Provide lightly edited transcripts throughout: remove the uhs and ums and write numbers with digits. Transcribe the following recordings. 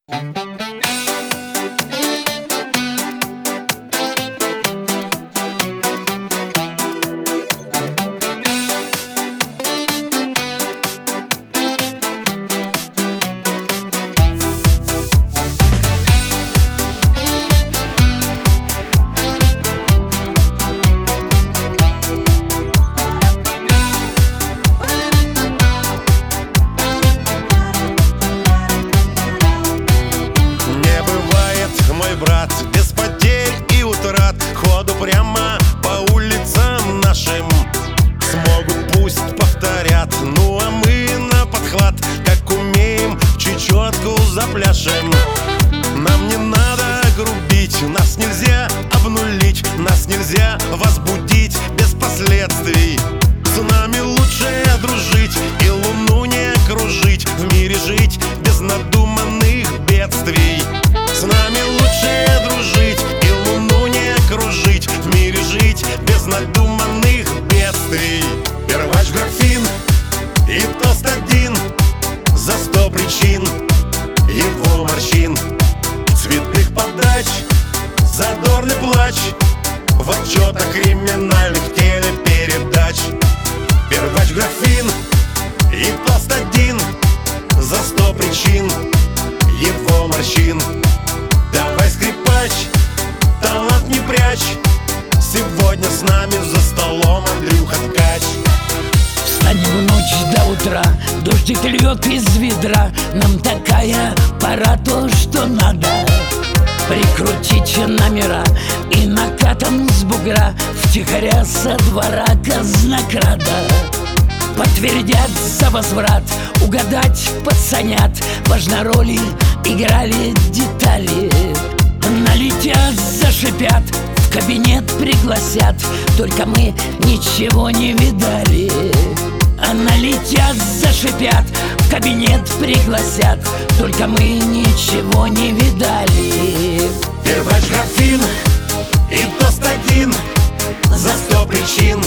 Брат, без потерь и утрат, ходу прямо по улицам нашим. Смогут, пусть повторят, ну а мы на подхват, как умеем, чечетку запляшем. Нам не надо грубить, нас нельзя обнулить, нас нельзя возбудить без последствий. С нами лучше дружить и луну не кружить, в мире жить без надуманных бедствий. С нами лучше дружить и луну не кружить, в мире жить без надуманных бедствий. Первач графин и тост один за 100 причин его морщин, цветных подач, задорный плач в отчетах криминальных телепередач. Первач графин и тост один за 100 причин его морщин. Давай, скрипач, талант не прячь, сегодня с нами за столом Андрюха Ткач. Встанем в ночь до утра, дождик льет из ведра. Нам такая пора, то, что надо. Прикрутите номера и накатом с бугра втихаря со двора казнокрада. Подтвердят за возврат, угадать пацанят. Важно, роли играли детали. Налетят, зашипят, в кабинет пригласят, только мы ничего не видали. Налетят, зашипят, в кабинет пригласят, только мы ничего не видали. Первач графин и тост один за 100 причин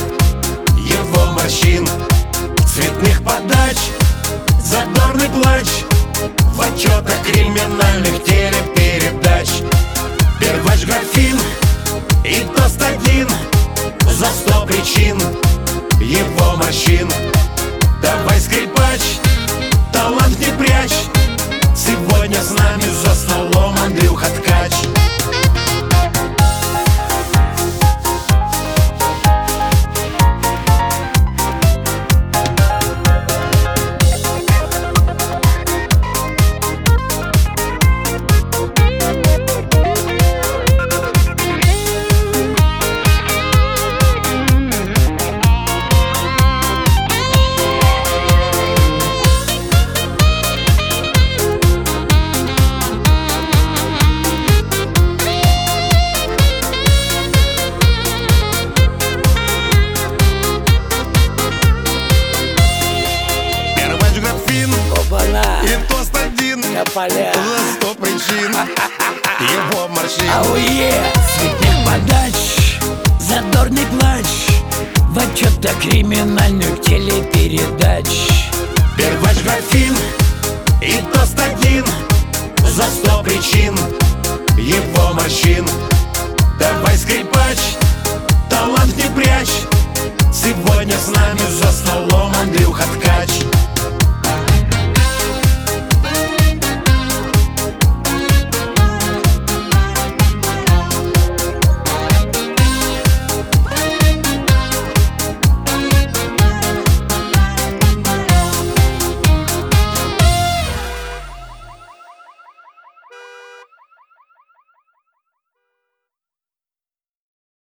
его морщин, цветных подач, задорный плач в отчетах криминальных телепередач. Первач графин и тост один за 100 причин его морщин. Давай, скрипач, талант не прячь, сегодня с нами за столом Андрюха Ткач. И тост один на поля за 100 причин его морщин. Ауе, цветных подач, задорный плач в отчетах криминальных телепередач. Первач графин и тост один за 100 причин его морщин. Давай, скрипач, талант не прячь, сегодня с нами за столом Андрюха Ткач.